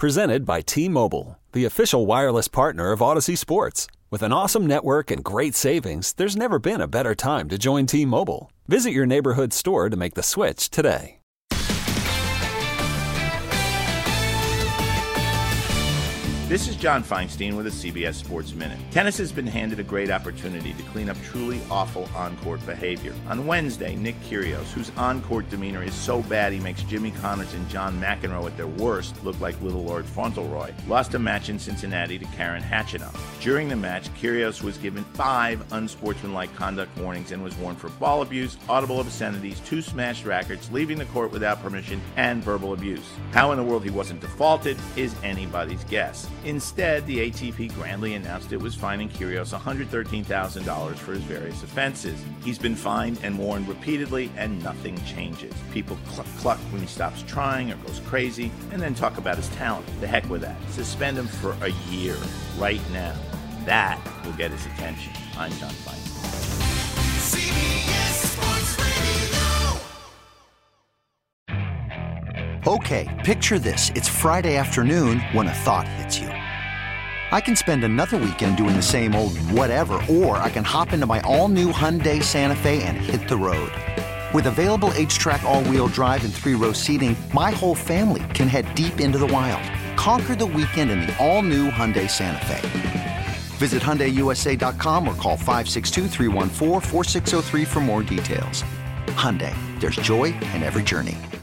Presented by T-Mobile, the official wireless partner of Odyssey Sports. With an awesome network and great savings, there's never been a better time to join T-Mobile. Visit your neighborhood store to make the switch today. This is John Feinstein with a CBS Sports Minute. Tennis has been handed a great opportunity to clean up truly awful on-court behavior. On Wednesday, Nick Kyrgios, whose on-court demeanor is so bad he makes Jimmy Connors and John McEnroe at their worst look like Little Lord Fauntleroy, lost a match in Cincinnati to Karen Khachanov. During the match, Kyrgios was given 5 unsportsmanlike conduct warnings and was warned for ball abuse, audible obscenities, 2 smashed rackets, leaving the court without permission, and verbal abuse. How in the world he wasn't defaulted is anybody's guess. Instead, the ATP grandly announced it was fining Kyrgios $113,000 for his various offenses. He's been fined and warned repeatedly, and nothing changes. People cluck when he stops trying or goes crazy, and then talk about his talent. The heck with that. Suspend him for a year, right now. That will get his attention. I'm John Feinstein. CBS Sports Radio. Okay, picture this. It's Friday afternoon when a thought hits you. I can spend another weekend doing the same old whatever, or I can hop into my all-new Hyundai Santa Fe and hit the road. With available H-Track all-wheel drive and 3-row seating, my whole family can head deep into the wild. Conquer the weekend in the all-new Hyundai Santa Fe. Visit HyundaiUSA.com or call 562-314-4603 for more details. Hyundai, there's joy in every journey.